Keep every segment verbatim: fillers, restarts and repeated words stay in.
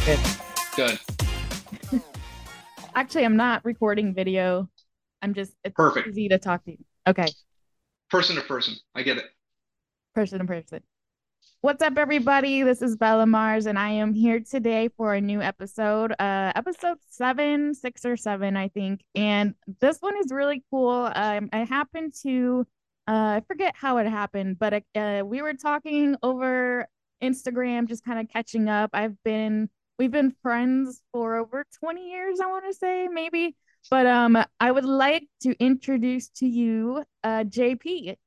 Good. Good. Actually, I'm not recording video. I'm just, it's Perfect. easy to talk to you. Okay, Person to person. I get it. person to person. What's up, everybody? This is Bella Mars, and I am here today for a new episode, uh, episode seven, six or seven, I think. And this one is really cool. Um, I happened to, uh, I forget how it happened, but uh, we were talking over Instagram, just kind of catching up. I've been, we've been friends for over twenty years, I want to say, maybe. But um, I would like to introduce to you, uh, J P.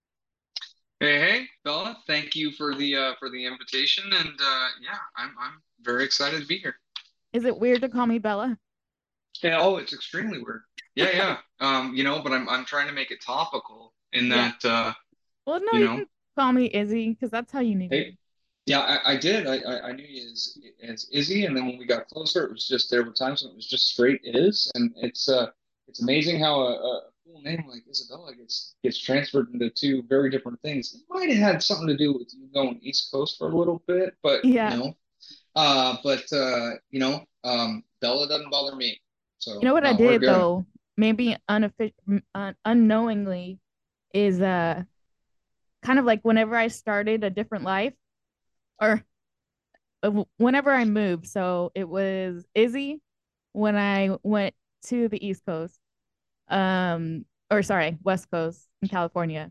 Hey, hey, Bella. Thank you for the uh for the invitation, and uh yeah, I'm I'm very excited to be here. Is it weird to call me Bella? Yeah. Oh, it's extremely weird. Yeah, yeah. Um, you know, but I'm I'm trying to make it topical in Yeah. that uh, Well, no, you you know, can call me Izzy because that's how you knew hey, me. yeah, I, I did. I, I I knew you as as Izzy, and then when we got closer, it was just there were times when it was just straight Iz, and it's uh it's amazing how a, a cool name like Isabella gets gets transferred into two very different things. It might have had something to do with you going East Coast for a little bit, but you Yeah. know, uh, but uh, you know, um, Bella doesn't bother me, You so know what I no, we're did good. though, maybe unofficial, un unknowingly, is uh kind of like whenever I started a different life or uh, whenever I moved. So it was Izzy when I went to the East Coast, um, or sorry, West Coast in California.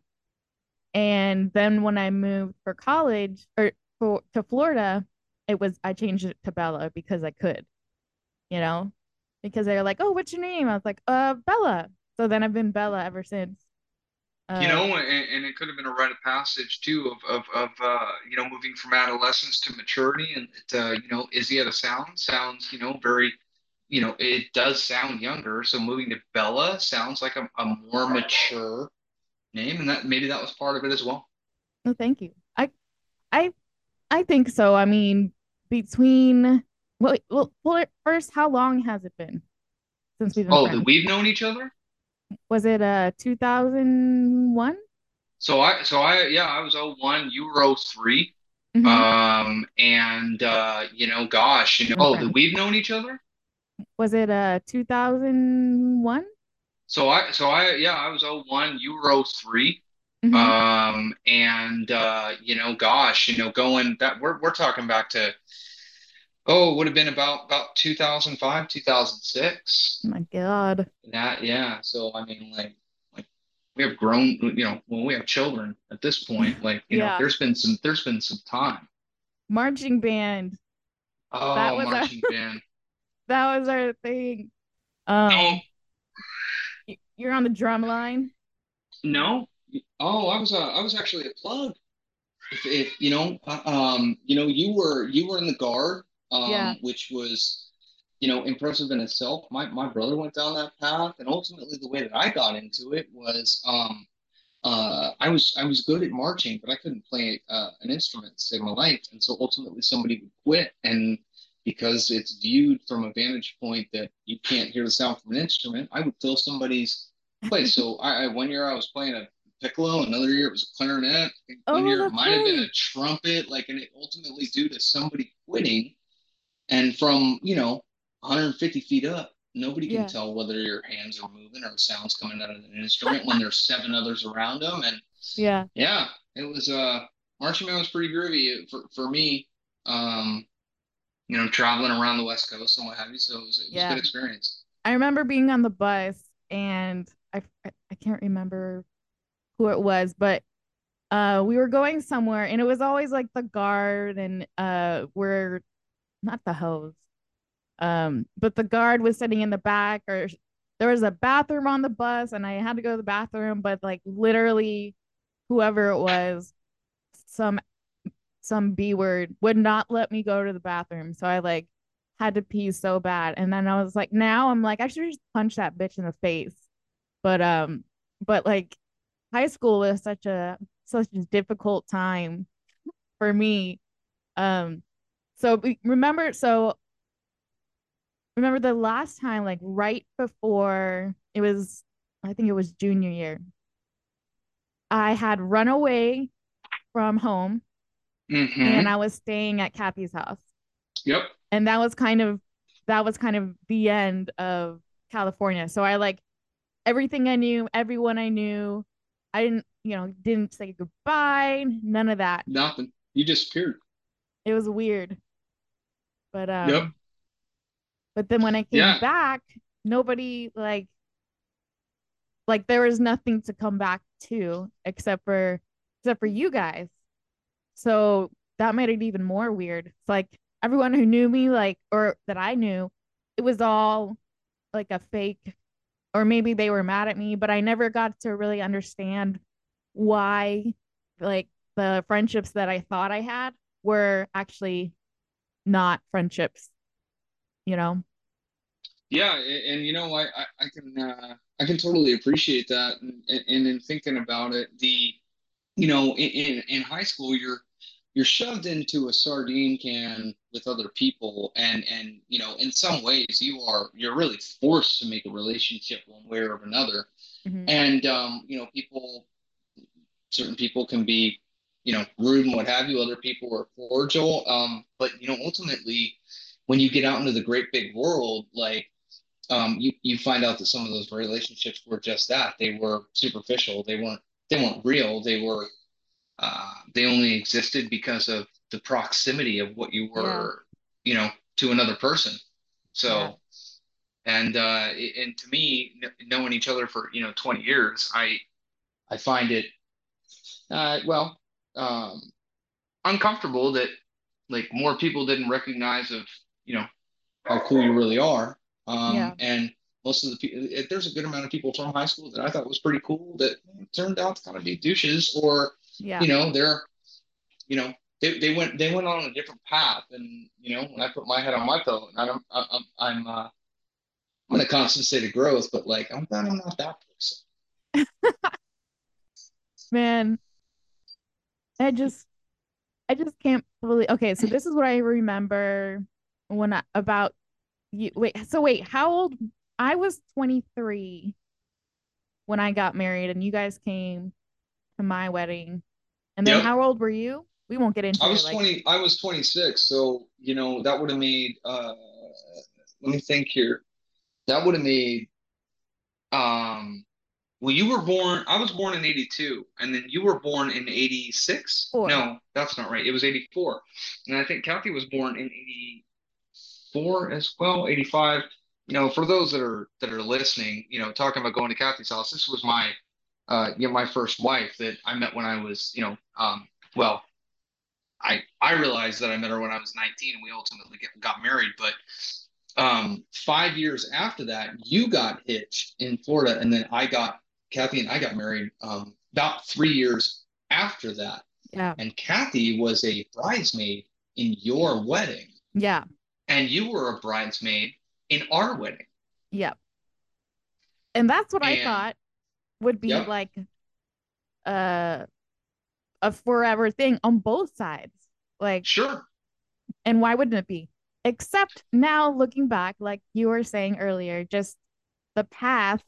And then when I moved for college or for to Florida, it was I changed it to Bella because I could. you know, because they're like, "Oh, what's your name?" I was like, "Uh, Bella." So then I've been Bella ever since. You Uh, know, and, and it could have been a rite of passage too of of of uh, you know moving from adolescence to maturity, and it, uh, you know, Izzy had a sound sounds you know very, you know, it does sound younger. So moving to Bella sounds like a, a more mature name, and that maybe that was part of it as well. no, thank you. I, I, I think so. I mean, between well, well, well, first, how long has it been since we've been Oh, that friends? we've known each other. Was it uh two thousand one? So I so I yeah I was oh 01, you were oh 03. Mm-hmm. Um and uh you know gosh you know Been oh that friends. we've known each other. Was it uh two thousand one? So I so I yeah, I was oh 01, you were oh 03. Mm-hmm. Um and uh you know gosh, you know going that we're we're talking back to oh, it would have been about about two thousand five, two thousand six. Oh my God. That yeah, so I mean like like we have grown, you know, when we have children at this point, like, you know, Yeah. there's been some there's been some time. Marching band. That Oh, was our marching band. that was our thing. Oh, Um, y- you're on the drum line. no. Oh, I was uh, I was actually a plug. If, if you know, uh, um, you know, you were you were in the guard, Yeah. um, which was, you know, impressive in itself. My my brother went down that path, and ultimately the way that I got into it was, um, uh, I was I was good at marching, but I couldn't play uh, an instrument to save my life, and so ultimately somebody would quit, and because it's viewed from a vantage point that you can't hear the sound from an instrument, I would fill somebody's place. So I, I one year I was playing a piccolo, another year it was a clarinet, I think one Oh, year it that's might have been right. a trumpet, like, and it ultimately due to somebody quitting, and from you know one hundred fifty feet up, nobody can Yeah. tell whether your hands are moving or the sound's coming out of an instrument when there's seven others around them, and Yeah. yeah, it was uh marching band was pretty groovy for for me. Um, you know, traveling around the West Coast and what have you. So it was it was a good Yeah. experience. I remember being on the bus and I I can't remember who it was, but uh we were going somewhere and it was always like the guard and uh we're not the host. Um, but the guard was sitting in the back or there was a bathroom on the bus and I had to go to the bathroom, but like literally whoever it was, some some B word would not let me go to the bathroom. So I like had to pee so bad. And then I was like, now I'm like, I should just punch that bitch in the face. But um, but like high school was such a such a difficult time for me. Um, so remember, so remember the last time, like right before it was, I think it was junior year, I had run away from home and Mm-hmm. I was staying at Kathy's house. Yep. and that was kind of that was kind of the end of California. So I like everything I knew, everyone I knew. I didn't, you know, didn't say goodbye, none of that. Nothing. You disappeared. It was weird. But Yep. um but then when I came Yeah. back, nobody like like there was nothing to come back to except for except for you guys. So that made it even more weird. It's like everyone who knew me, like, or that I knew, it was all like a fake, or maybe they were mad at me, but I never got to really understand why, like, the friendships that I thought I had were actually not friendships, you know? Yeah, and, and you know, I I, I can uh, I can totally appreciate that, and, and in thinking about it, the you know, in, in in high school, you're you're shoved into a sardine can with other people, and and you know, in some ways, you are you're really forced to make a relationship one way or another, Mm-hmm. and um, you know, people certain people can be you know rude and what have you, other people are cordial, um, but you know, ultimately, when you get out into the great big world, like um, you you find out that some of those relationships were just that. They were superficial. They weren't they weren't real. They were uh, they only existed because of the proximity of what you Yeah. were, you know, to another person. Yeah. So, and uh, and to me, knowing each other for you know twenty years, I I find it uh, well um, uncomfortable that like more people didn't recognize of you know how cool you really are. Um, Yeah. and most of the people, there's a good amount of people from high school that I thought was pretty cool that turned out to kind of be douches, or Yeah. you know, they're, you know, they, they went they went on a different path. And you know, when I put my head on my pillow, and I'm I'm I'm uh, I'm in a constant state of growth, but like I'm glad I'm not that person. Man, I just I just can't believe. Okay, so this is what I remember when I about you. Wait, so wait, how old? I was twenty-three when I got married, and you guys came to my wedding. And then Yep. how old were you? We won't get I into it. was Like, twenty. I was twenty-six. So you know that would have made. Uh, let me think here. That would have made. Um, Well, you were born, I was born in eighty-two, and then you were born in eighty-six? four. No, that's not right. It was eighty-four. And I think Kathy was born in eighty-four as well, eighty-five. You know, for those that are that are listening, you know, talking about going to Kathy's house, this was my uh you know, my first wife that I met when I was, you know, um well, I I realized that I met her when I was nineteen and we ultimately get, got married, but um, five years after that, you got hitched in Florida, and then I got Kathy and I got married um, about three years after that. Yeah. And Kathy was a bridesmaid in your wedding, Yeah. and you were a bridesmaid in our wedding. Yeah. And that's what I And thought would be yep, like a a forever thing on both sides. Like, sure, and why wouldn't it be? Except now looking back, like you were saying earlier, just the paths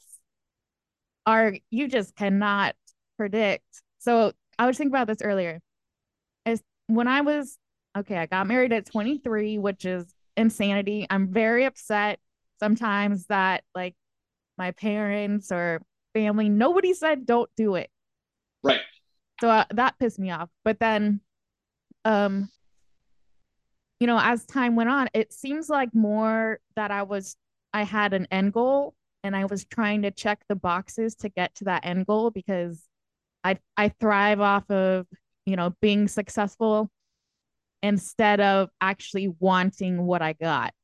are you just cannot predict. So I was thinking about this earlier. As when I was okay, I got married at twenty-three, which is insanity. I'm very upset sometimes that like my parents or family, nobody said don't do it. right. So uh, that pissed me off. But then, um, you know, as time went on, it seems like more that I was, I had an end goal and I was trying to check the boxes to get to that end goal because I, I thrive off of, you know, being successful instead of actually wanting what I got.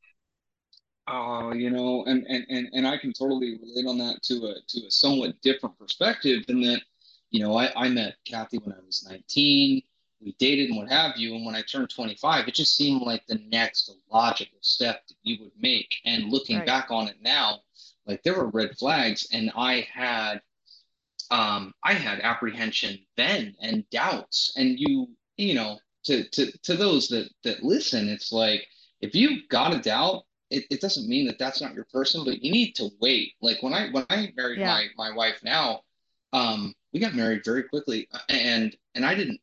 Oh, you know, and, and and and I can totally relate on that to a to a somewhat different perspective in that, you know, I, I met Kathy when I was nineteen. We dated and what have you. And when I turned twenty-five, it just seemed like the next logical step that you would make. And looking Right. back on it now, like there were red flags, and I had um I had apprehension then and doubts. And you, you know, to to to those that that listen, it's like if you got a doubt, it, it doesn't mean that that's not your person, but you need to wait. Like when I when I married Yeah. my my wife now, um, we got married very quickly, uh, and and I didn't, I didn't, I didn't have a doubt at all. And uh, and so like,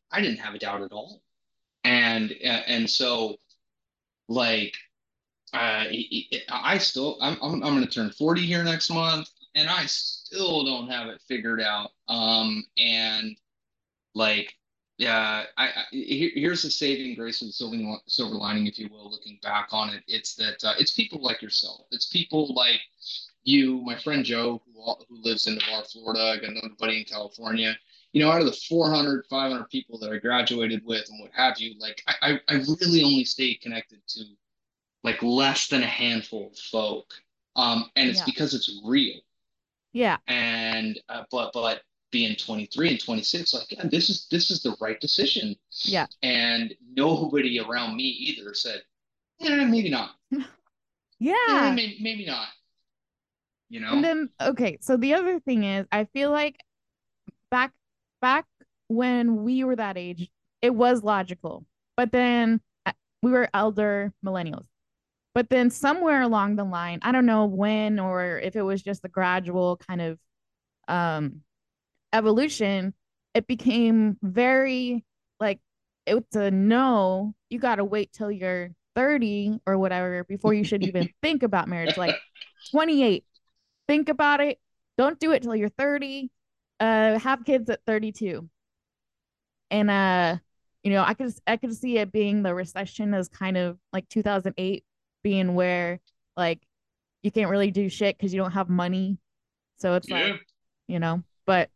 uh, I still, I'm, I'm, I'm going to turn forty here next month, and I still don't have it figured out. Um, and like, yeah, I, I here's the saving grace of the silver, silver lining, if you will, looking back on it. It's that uh, it's people like yourself. It's people like you, my friend Joe, who, who lives in Navarre, Florida. I got another buddy in California. You know, out of the four hundred, five hundred people that I graduated with and what have you, like I, I really only stayed connected to like less than a handful of folk. Um, and it's Yeah. because it's real. Yeah. And uh, but but being twenty-three and twenty-six, like yeah, this is this is the right decision. Yeah. And nobody around me either said, yeah, maybe not. Yeah, Yeah. maybe maybe not. You And know? then okay, so the other thing is I feel like back back when we were that age, it was logical. But then uh, we were elder millennials. But then somewhere along the line, I don't know when or if it was just a gradual kind of um evolution, it became very like it's a no, you got to wait till you're thirty or whatever before you should even think about marriage. Like twenty-eight, think about it. Don't do it till you're thirty. Uh, have kids at thirty-two. And uh, you know, I could I could see it being the recession as kind of like two thousand eight being where like you can't really do shit because you don't have money. So it's like, Yeah. you know, but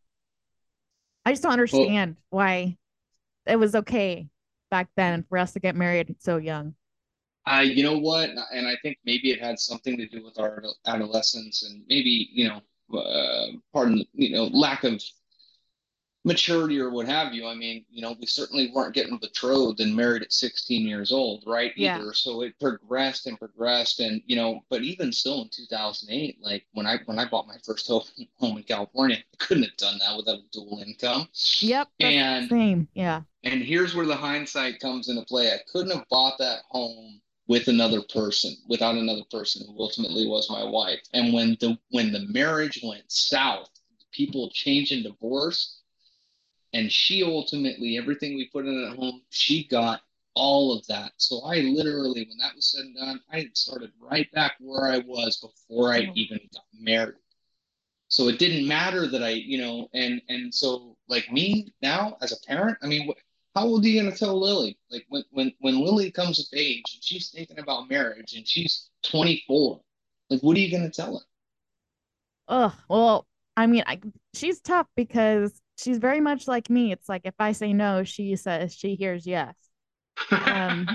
I just don't Well, understand why it was okay back then for us to get married so young. I, you know what? And I think maybe it had something to do with our adolescence and maybe, you know, uh, pardon, you know, lack of maturity or what have you. I mean, you know, we certainly weren't getting betrothed and married at sixteen years old, right? Yeah. Either. So it progressed and progressed, and you know, but even still in two thousand eight, like when I when I bought my first home home in California, I couldn't have done that without a dual income. Yep. That's And same. Yeah. and here's where the hindsight comes into play. I couldn't have bought that home with another person, without another person who ultimately was my wife. And when the when the marriage went south, people change and divorce, and she ultimately, everything we put in at home, she got all of that. So I literally, when that was said and done, I started right back where I was before I Oh. even got married. So it didn't matter that I, you know, and and so like me now as a parent, I mean, how old are you gonna tell Lily? Like when when when Lily comes of age and she's thinking about marriage and she's twenty-four, like what are you gonna tell her? Oh, well, I mean, I, she's tough because she's very much like me. It's like if I say no, she says she hears yes. Um,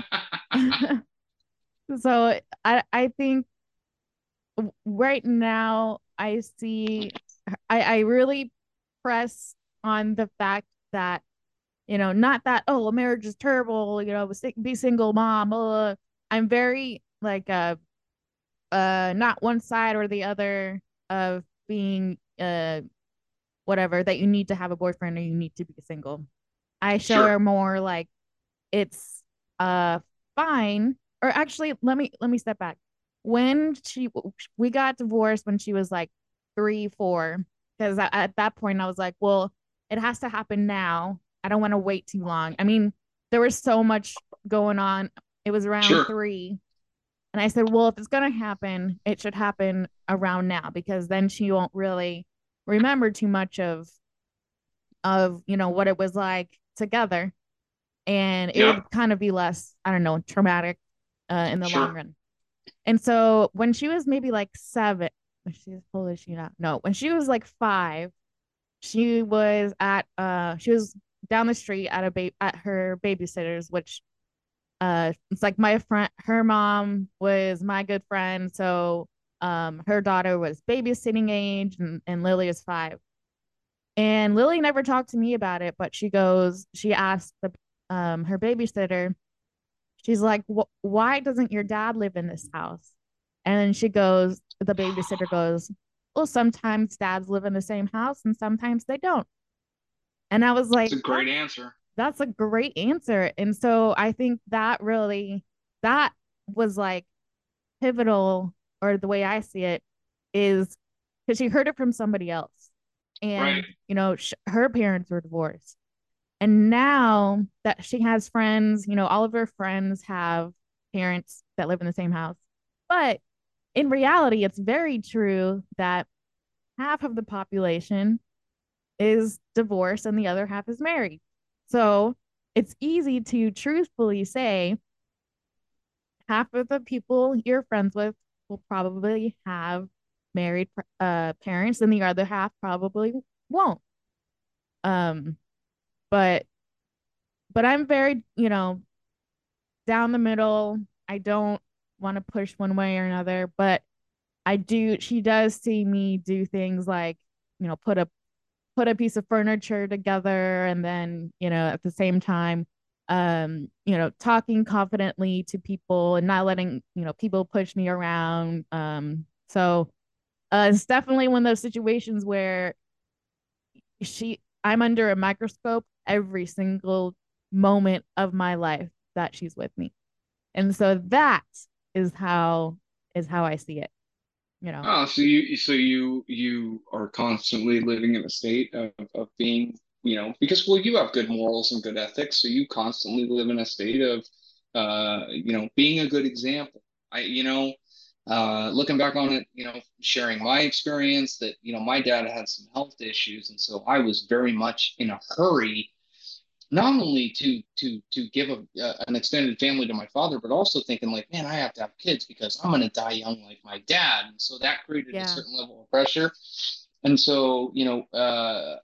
so I I think right now I see I I really press on the fact that you know not that oh marriage is terrible you know be single mom. Uh, I'm very like uh uh not one side or the other of being uh whatever that you need to have a boyfriend or you need to be single. I show Sure, her more like it's uh fine. Or actually, let me let me step back. When she we got divorced when she was like three, four, because at that point I was like, well, it has to happen now. I don't want to wait too long. I mean, there was so much going on. It was around sure, three. And I said, well, if it's going to happen, it should happen around now because then she won't really remember too much of of, you know, what it was like together and it yep, would kind of be less, I don't know, traumatic uh, in the long sure. run. And so when she was maybe like seven, she's how old is she now? No, when she was like five, she was at uh she was down the street at a ba- at her babysitter's, which uh it's like my friend her mom was my good friend. So um her daughter was babysitting age and, and Lily is five. And Lily never talked to me about it, but she goes, she asked the um her babysitter, she's like, why doesn't your dad live in this house? And then she goes, the babysitter goes, well, sometimes dads live in the same house and sometimes they don't. And I was It's like, a great that's answer. that's a great answer. And so I think that really that was like pivotal, or the way I see it is because she heard it from somebody else. Right. And, you know, sh- her parents were divorced. And now that she has friends, you know, all of her friends have parents that live in the same house. But in reality, it's very true that half of the population is divorced and the other half is married. So it's easy to truthfully say half of the people you're friends with will probably have married uh, parents, and the other half probably won't. Um, but but I'm very, you know, down the middle. I don't want to push one way or another, but I do. She does see me do things like, you know, put a put a piece of furniture together, and then, you know, at the same time, um, you know, talking confidently to people and not letting, you know, people push me around. Um, so uh, it's definitely one of those situations where she I'm under a microscope every single moment of my life that she's with me. And so that is how is how I see it, you know. Oh, so you so you you are constantly living in a state of, of being, you know, because well, you have good morals and good ethics, so you constantly live in a state of uh, you know, being a good example. I, you know, uh, looking back on it, you know, sharing my experience that, you know, my dad had some health issues, and so I was very much in a hurry not only to to to give a, uh, an extended family to my father, but also thinking like, man, I have to have kids because I'm going to die young like my dad, and so that created a Yeah. certain level of pressure. And so, you know, uh,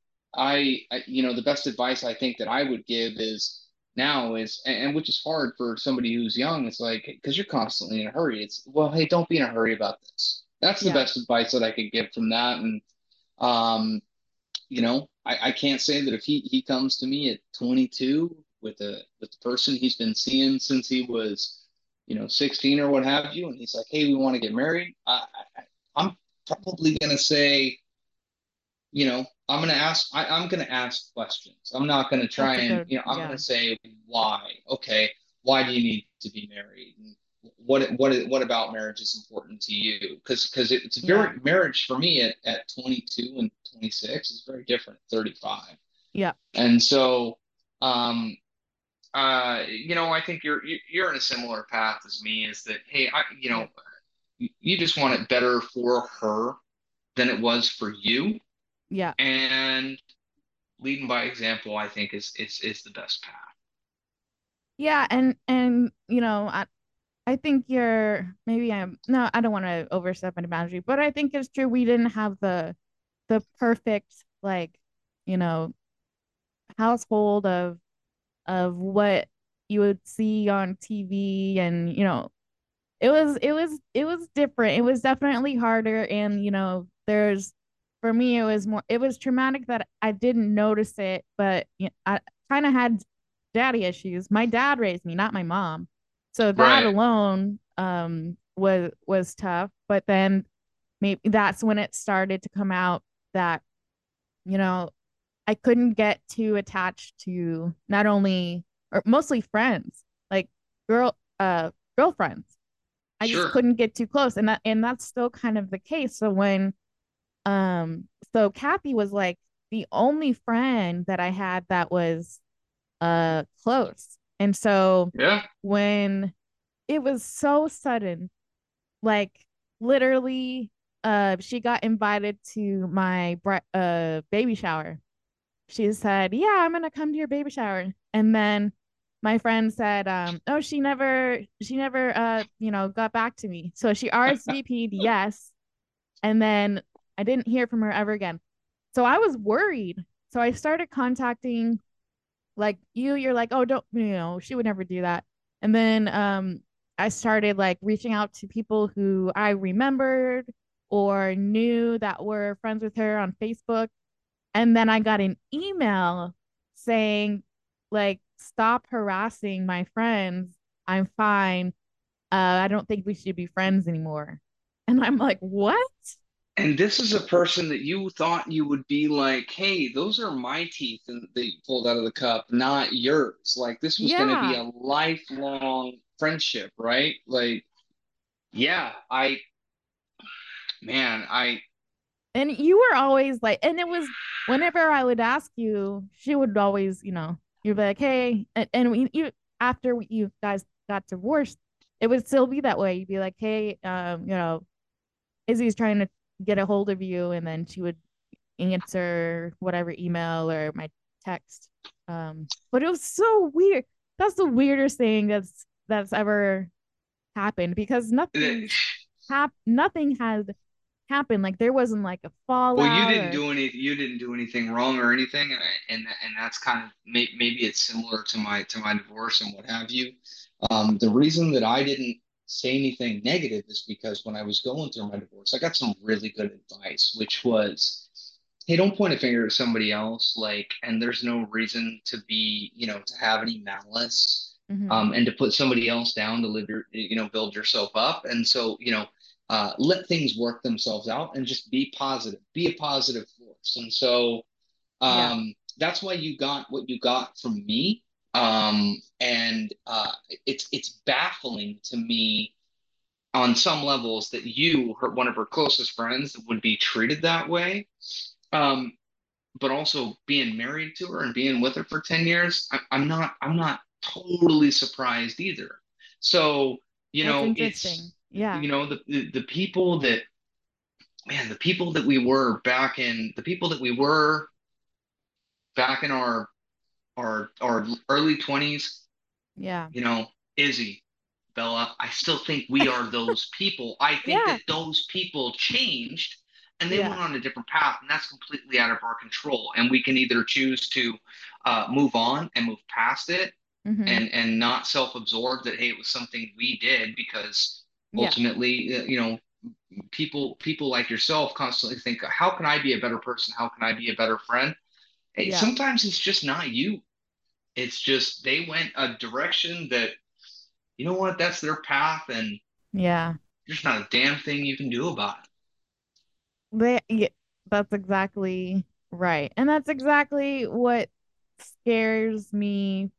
I, I, you know, the best advice I think that I would give is now is, and, and which is hard for somebody who's young. It's like because you're constantly in a hurry. It's well, hey, don't be in a hurry about this. That's the Yeah. best advice that I could give from that, and um, you know, I, I can't say that if he he comes to me at twenty-two with a with the person he's been seeing since he was, you know, sixteen or what have you, and he's like, hey, we want to get married. I, I I'm probably gonna say, you know, I'm gonna ask. I, I'm gonna ask questions. I'm not gonna try That's a and, good, you know, I'm yeah. gonna say why. Okay, why do you need to be married? And what what what about marriage is important to you? Because because it's Yeah. very marriage for me at at twenty-two and twenty-six is very different at thirty-five. Yeah. And so, um, uh, you know, I think you're you're in a similar path as me. Is that hey, I you know, Yep. you just want it better for her than it was for you, Yeah. and leading by example, I think is is is the best path. Yeah, and and you know, I I think you're maybe I'm no, I don't want to overstep any boundary, but I think it's true we didn't have the the perfect, like, you know, household of of what you would see on T V, and you know, it was it was it was different. It was definitely harder, and you know, there's for me it was more it was traumatic that I didn't notice it, but you know, I kind of had daddy issues. My dad raised me, not my mom. So that Right. alone um was was tough, but then maybe that's when it started to come out that, you know, I couldn't get too attached to not only or mostly friends, like girl uh girlfriends. I just Sure. couldn't get too close, and that and that's still kind of the case. So when um so Kathy was like the only friend that I had that was uh close. And so Yeah. when it was so sudden, like literally uh she got invited to my bri- uh baby shower. She said, "Yeah, I'm gonna come to your baby shower." And then my friend said, um, "Oh, she never, she never, uh, you know, got back to me." So she R S V P'd yes, and then I didn't hear from her ever again. So I was worried. So I started contacting like you. You're like, "Oh, don't, you know, she would never do that." And then um, I started like reaching out to people who I remembered or knew that were friends with her on Facebook, and then I got an email saying, like, stop harassing my friends. I'm fine. Uh, I don't think we should be friends anymore. And I'm like, what? And this is a person that you thought you would be like, hey, those are my teeth and that you pulled out of the cup, not yours. Like this was going to be Yeah. a lifelong friendship, right? Like, yeah, I, man, I, And you were always like, and it was whenever I would ask you, she would always, you know, you'd be like, hey, and, and we, you, after we, you guys got divorced, it would still be that way. You'd be like, hey, um, you know, Izzy's trying to get a hold of you, and then she would answer whatever email or my text. Um, but it was so weird. That's the weirdest thing that's that's ever happened because That- nothing's hap nothing has happened. Like there wasn't like a Well, you fallout didn't or do any, you didn't do anything wrong or anything, and and and that's kind of may, maybe it's similar to my to my divorce and what have you. Um, the reason that I didn't say anything negative is because when I was going through my divorce, I got some really good advice, which was, hey, don't point a finger at somebody else, like, and there's no reason to be, you know, to have any malice, mm-hmm. um, and to put somebody else down to live your, you know, build yourself up, and so, you know uh, let things work themselves out and just be positive, be a positive force. And so Yeah. um, that's why you got what you got from me. Um, and uh, it's it's baffling to me on some levels that you, her, one of her closest friends, would be treated that way. Um, but also being married to her and being with her for ten years, I, I'm not I'm not totally surprised either. So, you That's know, interesting. it's Yeah. you know the, the the people that man, the people that we were back in the people that we were back in our our our early twenties, Yeah. you know, Izzy, Bella, I still think we are those people. I think Yeah. that those people changed and they Yeah. went on a different path, and that's completely out of our control. And we can either choose to uh, move on and move past it Mm-hmm. and and not self-absorb that hey, it was something we did because Yeah. ultimately, uh, you know, people people like yourself constantly think, how can I be a better person? How can I be a better friend? Hey, Yeah. sometimes it's just not you. It's just they went a direction that, you know what, that's their path, and Yeah. there's not a damn thing you can do about it. They, yeah, that's exactly right. And that's exactly what scares me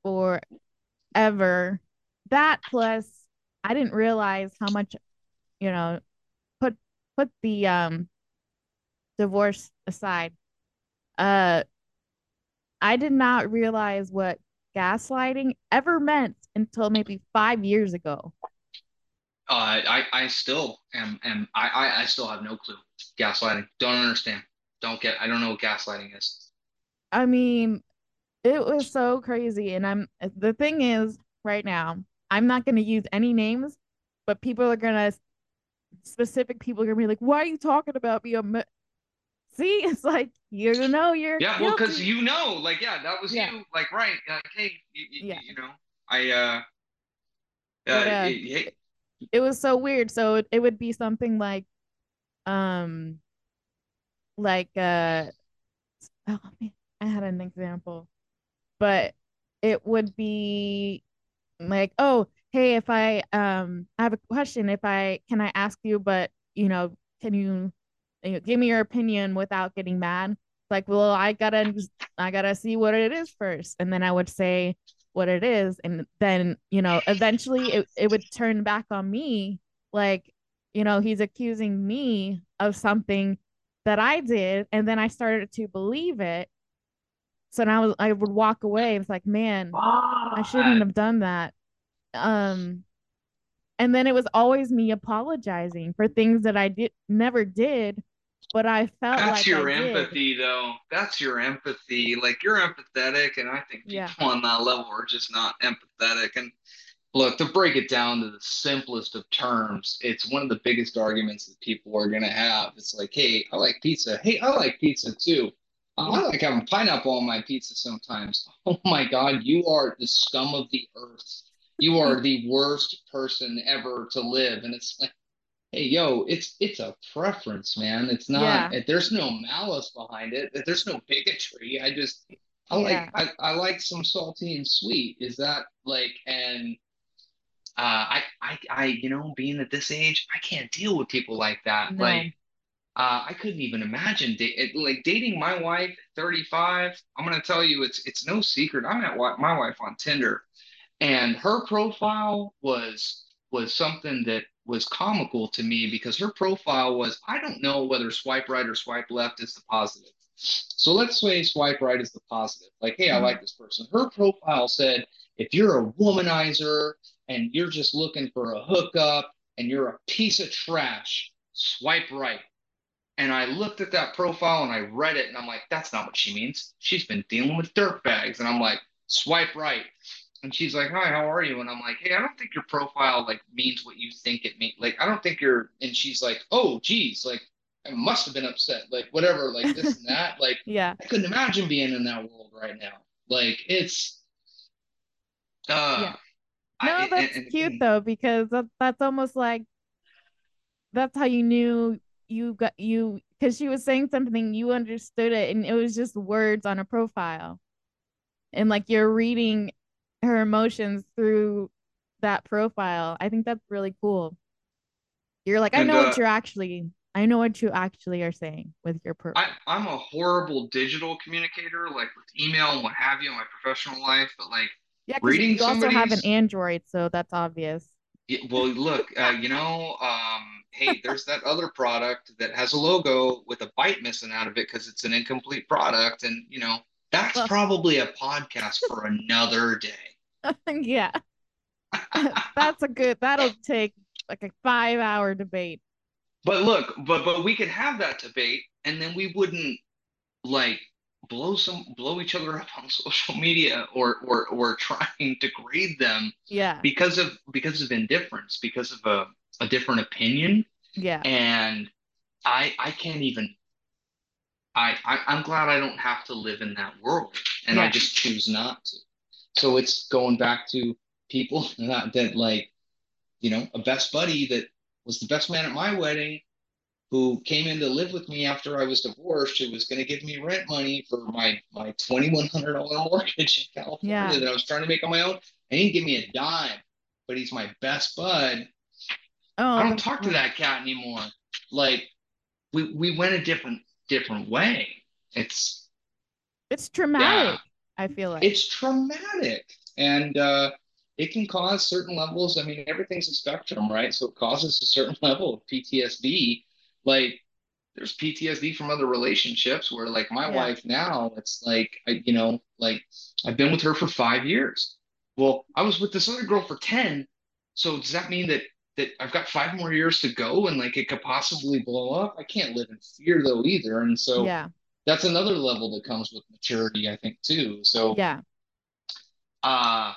forever. That plus I didn't realize how much, you know, put put the um divorce aside. Uh I did not realize what gaslighting ever meant until maybe five years ago. Uh, I I still am am I, I I still have no clue. Gaslighting. Don't understand. Don't get. I don't know what gaslighting is. I mean, it was so crazy. And I'm the thing is, right now, I'm not going to use any names, but people are going to, specific people are going to be like, why are you talking about me? I'm, see, it's like, you know, you're Yeah, well, because guilty. you know, like, yeah, that was Yeah. you. Like, right? Like, hey, you, you, Yeah. you know, I uh, But uh, uh, hey, it was so weird. So it, it would be something like, um, like, uh, oh man, I had an example, but it would be like, oh, hey, if I um I have a question, if I can I ask you, but you know, can you, you know, give me your opinion without getting mad? Like, well, I gotta I gotta see what it is first. And then I would say what it is. And then, you know, eventually it, it would turn back on me. Like, you know, he's accusing me of something that I did. And then I started to believe it. So now I was I would walk away. It's like, man, I shouldn't what? have done that. Um, and then it was always me apologizing for things that I did never did, but I felt That's like I your did. empathy, though. That's your empathy. Like you're empathetic, and I think Yeah. people on that level are just not empathetic. And look, to break it down to the simplest of terms, it's one of the biggest arguments that people are going to have. It's like, hey, I like pizza. Hey, I like pizza too. Uh, I Yeah. like having pineapple on my pizza sometimes. Oh my God, you are the scum of the earth. You are the worst person ever to live. And it's like, hey, yo, it's it's a preference, man. It's not. Yeah. There's no malice behind it. There's no bigotry. I just, I like, Yeah. I, I like some salty and sweet. Is that like, and uh, I, I, I, you know, being at this age, I can't deal with people like that. Like, No. uh, I couldn't even imagine da it, like dating my wife at thirty-five. I'm gonna tell you, it's it's no secret. I met wi- my wife on Tinder, and her profile was was something that was comical to me because her profile was, I don't know whether swipe right or swipe left is the positive. So let's say swipe right is the positive. Like, hey, I Mm-hmm. like this person. Her profile said, if you're a womanizer and you're just looking for a hookup and you're a piece of trash, swipe right. And I looked at that profile and I read it and I'm like, that's not what she means. She's been dealing with dirt bags. And I'm like, swipe right. And she's like, hi, how are you? And I'm like, hey, I don't think your profile like means what you think it means. Like, I don't think you're, and she's like, oh, geez, like I must have been upset, like whatever, like this and that. Like, Yeah. I couldn't imagine being in that world right now. Like, it's, uh, Yeah. I, No, and, that's and cute again, though, because that, that's almost like that's how you knew you got you because she was saying something, you understood it, and it was just words on a profile. And like you're reading her emotions through that profile. I think that's really cool. You're like, I and know what uh, you're actually, I know what you actually are saying with your I, profile. I'm a horrible digital communicator, like with email and what have you in my professional life, but like Yeah, because reading you also have an somebody's, Android, so that's obvious. yeah, well, look, uh, you know, um, hey, there's that other product that has a logo with a byte missing out of it because it's an incomplete product. And, you know, that's Well, probably a podcast for another day. yeah, that's a good, that'll take like a five hour debate. But look, but but we could have that debate and then we wouldn't like blow some blow each other up on social media or or or trying to grade them Yeah, because of because of indifference, because of a, a different opinion. yeah, And I I can't even I, I I'm glad I don't have to live in that world, and I yeah, just choose not to. So it's going back to people that, that like, you know, a best buddy that was the best man at my wedding who came in to live with me after I was divorced, who was going to give me rent money for my my twenty-one hundred dollars mortgage in California yeah. that I was trying to make on my own. And he didn't give me a dime, but he's my best bud. I Oh, don't that's talk to fun. that cat anymore. Like we we went a different different way. It's It's yeah, traumatic, I feel like. it's traumatic. And uh it can cause certain levels. I mean, everything's a spectrum, right? So it causes a certain level of P T S D. Like there's P T S D from other relationships where like my Yeah, wife now, it's like I, you know, like I've been with her for five years. Well, I was with this other girl for ten. So does that mean that that I've got five more years to go and like it could possibly blow up? I can't live in fear though either. And so yeah, that's another level that comes with maturity, I think, too. So yeah. uh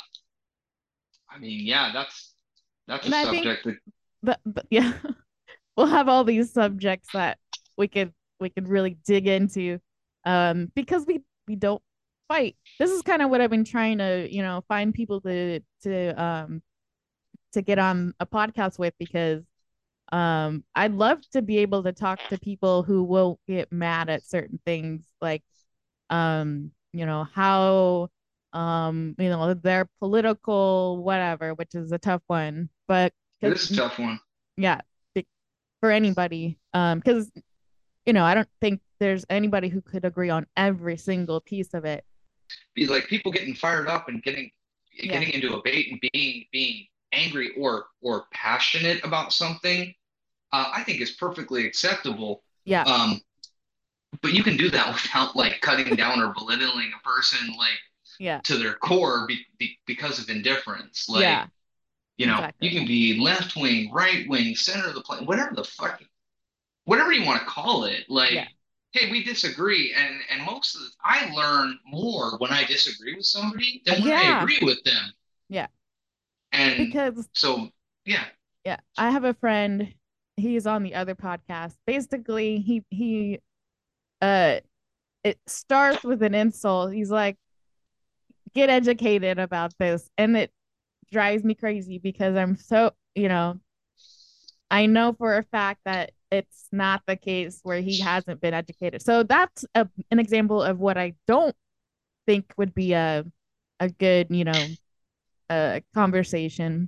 I mean, yeah, that's that's a And I think subject that but, but yeah, we'll have all these subjects that we could we could really dig into um because we we don't fight. This is kind of what I've been trying to, you know, find people to to um to get on a podcast with because um I'd love to be able to talk to people who will get mad at certain things like um you know how um you know their political whatever, which is a tough one, but it because is a tough one. yeah, for anybody um because you know I don't think there's anybody who could agree on every single piece of it. Be like people getting fired up and getting Yeah, getting into a debate and being being angry or or passionate about something, uh, I think is perfectly acceptable. yeah, Um, but you can do that without like cutting down or belittling a person like yeah, to their core be, be, because of indifference. Like, yeah, you know, you exactly. can be left wing, right wing, center of the plane, whatever the fuck, whatever you want to call it. Like, Yeah, hey, we disagree, and and most of the, I learn more when I disagree with somebody than when I yeah, agree with them. yeah, And because so, yeah, yeah, I have a friend, he's on the other podcast. Basically he he uh it starts with an insult. He's like, get educated about this. And it drives me crazy because I'm so, you know, I know for a fact that it's not the case where he hasn't been educated. So that's a, an example of what I don't think would be a a good, you know, uh conversation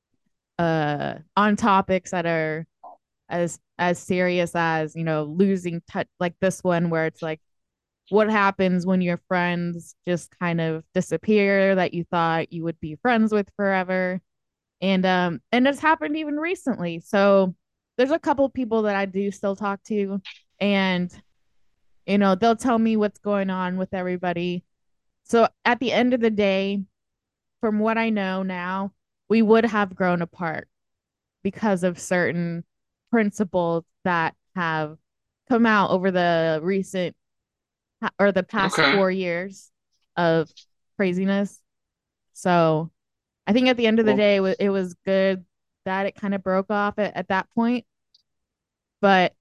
uh on topics that are as as serious as, you know, losing touch, like this one where it's like what happens when your friends just kind of disappear that you thought you would be friends with forever. And um and it's happened even recently. So there's a couple people that I do still talk to, and you know, they'll tell me what's going on with everybody. So at the end of the day, from what I know now, we would have grown apart because of certain principles that have come out over the recent or the past Okay. four years of craziness. So I think at the end of the Well, day, it was good that it kind of broke off at, at that point. But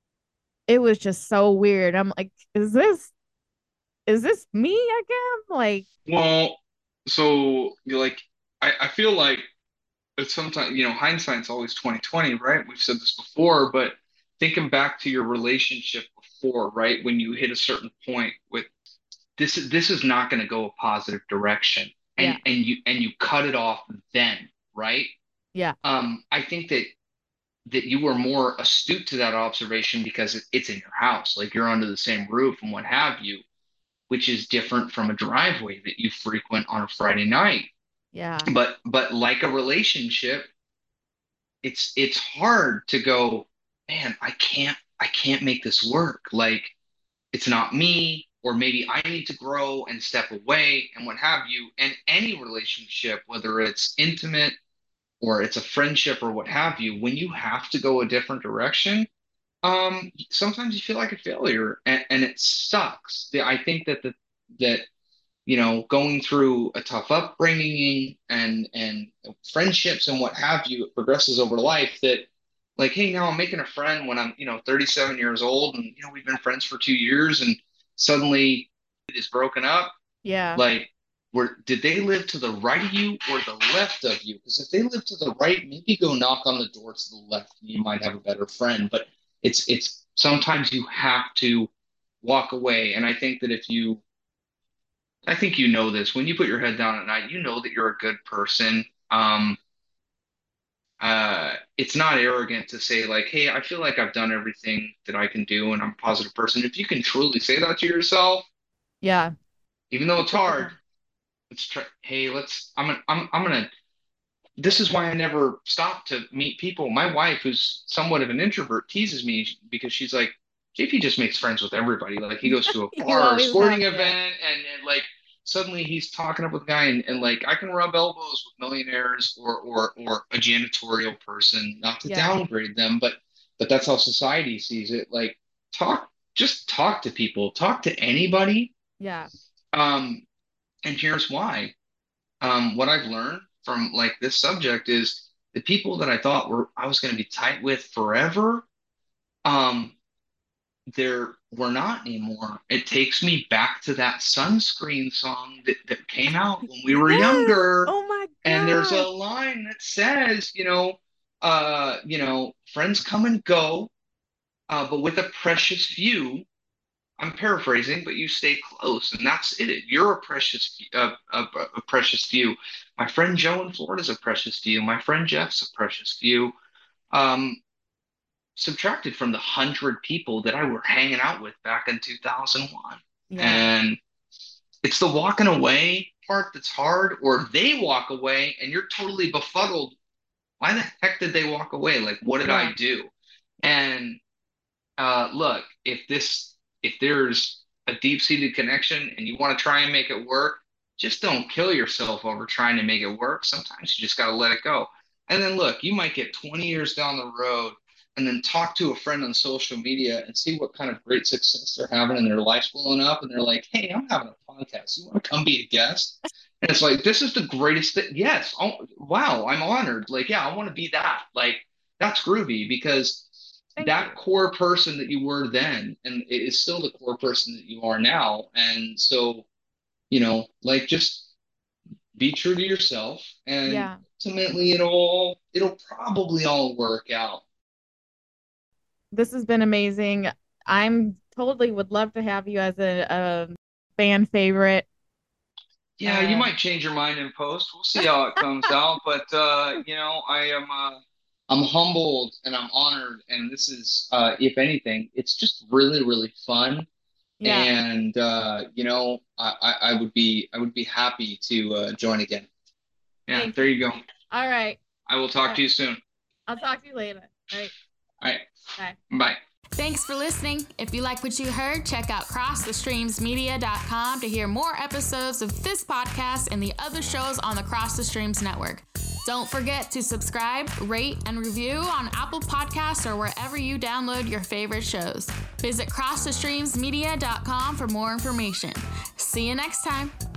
it was just so weird. I'm like, is this is this me again? Like, well, so you like I, I feel like it's sometimes, you know, hindsight's always twenty twenty, right? We've said this before, but thinking back to your relationship before, right? When you hit a certain point with this this is not going to go a positive direction. And yeah, and you and you cut it off then, right? yeah, Um, I think that that you were more astute to that observation because it, it's in your house, like you're under the same roof and what have you, which is different from a driveway that you frequent on a Friday night. yeah, But but like a relationship, it's it's hard to go, man, I can't I can't make this work. Like it's not me, or maybe I need to grow and step away and what have you. And any relationship, whether it's intimate or it's a friendship or what have you, when you have to go a different direction, um, sometimes you feel like a failure and, and it sucks. The- I think that the that you know, going through a tough upbringing and and friendships and what have you, it progresses over life that like, hey, now I'm making a friend when I'm, you know, thirty-seven years old and you know, we've been friends for two years and suddenly it is broken up. yeah, Like, were did they live to the right of you or the left of you? Because if they live to the right, maybe go knock on the door to the left and you might have a better friend. But it's it's sometimes you have to walk away. And I think that if you I think you know this. When you put your head down at night, you know that you're a good person. Um, uh, it's not arrogant to say like, "Hey, I feel like I've done everything that I can do, and I'm a positive person." If you can truly say that to yourself, yeah. even though That's it's a good hard, one. let's try. Hey, let's. I'm gonna. I'm. I'm gonna. This is why I never stop to meet people. My wife, who's somewhat of an introvert, teases me because she's like, J P just makes friends with everybody. Like he goes to a You bar or a always sporting have, yeah, event and, and like suddenly he's talking up with a guy and, and like I can rub elbows with millionaires or or or a janitorial person, not to yeah, downgrade them, but but that's how society sees it. Like talk just talk to people, talk to anybody. yeah, Um, and here's why um, what I've learned from like this subject is the people that I thought were I was going to be tight with forever, um, there were not anymore. It takes me back to that sunscreen song that, that came out when we were yes. younger. Oh my And there's a gosh. line that says, you know, uh, you know, friends come and go, uh, but with a precious few, I'm paraphrasing, but you stay close, and that's it. You're a precious, uh, a, a precious few. My friend Joe in Florida is a precious few. My friend Jeff's a precious few. Um, subtracted from the hundred people that I were hanging out with back in two thousand one, Yeah, and it's the walking away part that's hard, or they walk away and you're totally befuddled. Why the heck did they walk away? Like, what did yeah, I do? And uh, look, if this, if there's a deep-seated connection and you want to try and make it work, just don't kill yourself over trying to make it work. Sometimes you just got to let it go. And then look, you might get twenty years down the road and then talk to a friend on social media and see what kind of great success they're having and their life's blowing up. And they're like, hey, I'm having a podcast. You want to come be a guest? And it's like, this is the greatest thing. Yes. Oh, wow. I'm honored. Like, yeah, I want to be that. Like, that's groovy because thank that you. core person that you were then and it is still the core person that you are now. And so, you know, like just be true to yourself and Yeah, ultimately it'll all it'll probably all work out. this has been amazing. I'm totally would love to have you as a, a fan favorite. Yeah, you Uh, might change your mind in post. We'll see how it comes out. But uh, you know, I am uh I'm humbled and I'm honored. And this is uh if anything, it's just really, really fun. yeah, And uh, you know, I, I, I would be I would be happy to uh, join again. Yeah, thank there you. you go. All right. I will talk Uh, to you soon. I'll talk to you later. All right. All right. Bye. Bye. Thanks for listening. If you like what you heard, check out cross the streams media dot com to hear more episodes of this podcast and the other shows on the Cross the Streams Network. Don't forget to subscribe, rate, and review on Apple Podcasts or wherever you download your favorite shows. Visit cross the streams media dot com for more information. See you next time.